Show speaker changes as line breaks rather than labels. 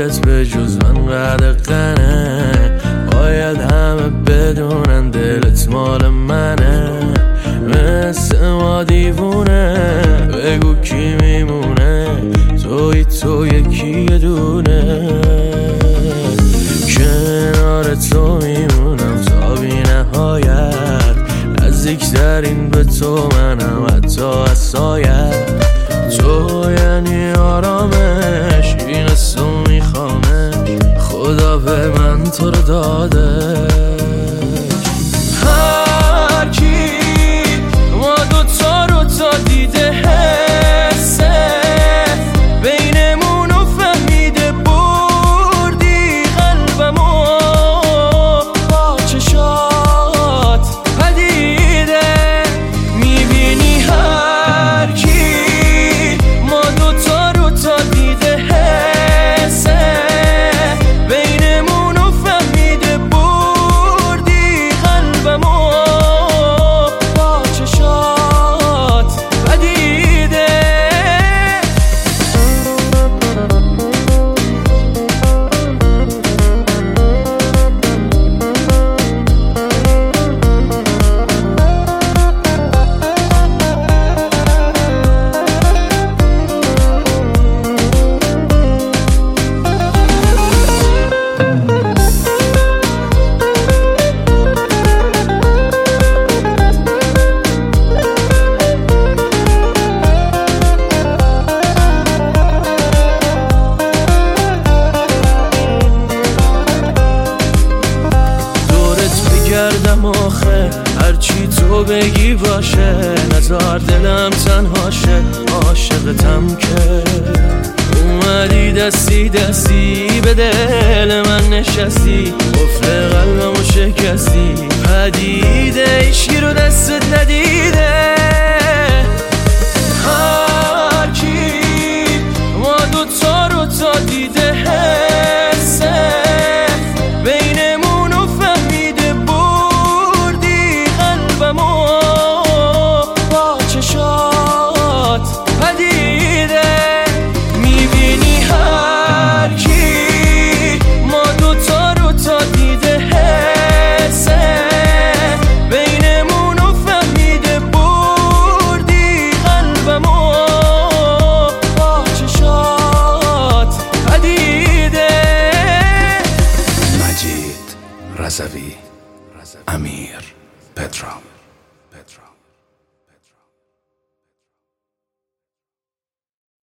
خودت به جز من قدقنه، باید همه بدونن دلت مال منه. مثل ما دیوونه بگو کی میمونه، تو یکی دونه. کنار تو میمونم تا بی نهایت، نزدیکترین به تو منم حتی از سایت. تو یعنی آرامش، این قصه میخوامش، خدا به من تو رو داده. هر کی ما دوتا رو تا دیده حسه، بینمون رو فهمیده بردی قلبمو با چشات پدیده. میبینی هر کی ما دوتا رو تا دیده حسه، بینمون رو فهمیده بردی قلبمو با چشات پدیده. گردم آخه هرچی تو بگی باشه، نزار دلم تنهاشه، عاشقتم که اومدی دستی دستی به دل من نشستی، قفل قلبمو شکستی. پدیده ایشکی رو دستت ندیده. هر کی ما دوتا رو تا دیده حسه، بینمون رو فهمیده بردی قلبمو با چشات پدیده. میبینی هر کی ما دوتا رو تا دیده حسه، بینمون رو فهمیده بردی قلبمو با چشات پدیده.
مجید رضوی، امیر پدرام.